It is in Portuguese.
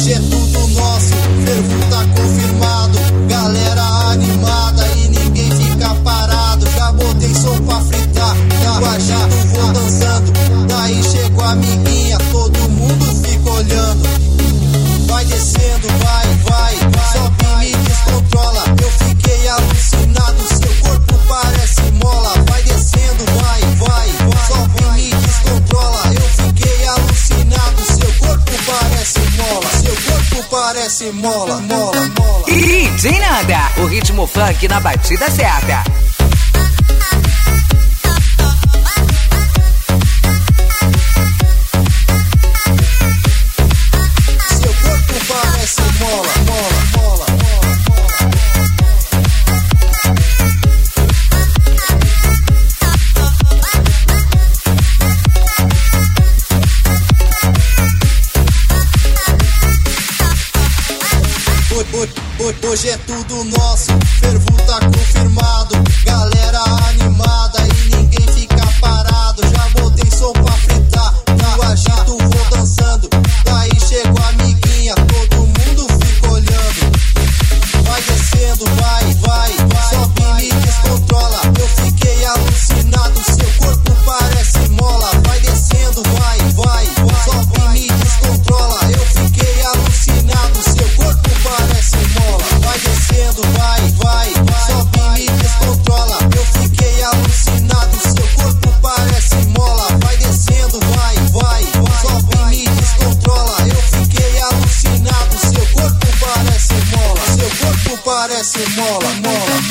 Hoje é tudo nosso, fervo tá confirmado. Galera animada e ninguém fica parado. Já botei som pra fritar, com a gente vou dançando. Daí chegou a amiguinha, todo mundo fica olhando. Vai descendo, vai, sobe e me descontrola. Eu fiquei alucinado, seu corpo parece mola. Vai descendo, vai, sobe e me descontrola. Eu fiquei alucinado, seu corpo parece mola. Seu corpo parece mola. DJ Nanda, o ritmo funk na batida certa. Seu corpo parece mola. Hoje é tudo nosso, fervo tá confirmado. Galera animada e ninguém fica parado. Já botei som pra fritar, no agito vou dançando. Daí chegou a amiguinha, todo mundo fica olhando. Vai descendo, vai, sobe e me descontrola. Eu fiquei alucinado, seu corpo parece mola. Vai descendo, vai, sobe e me descontrola. Eu fiquei alucinado, seu corpo parece mola. Vai descendo, vai, sobe e me descontrola. Eu fiquei alucinado, seu corpo parece mola. Vai descendo, vai, sobe e me descontrola. Eu fiquei alucinado, seu corpo parece mola. Seu corpo parece mola.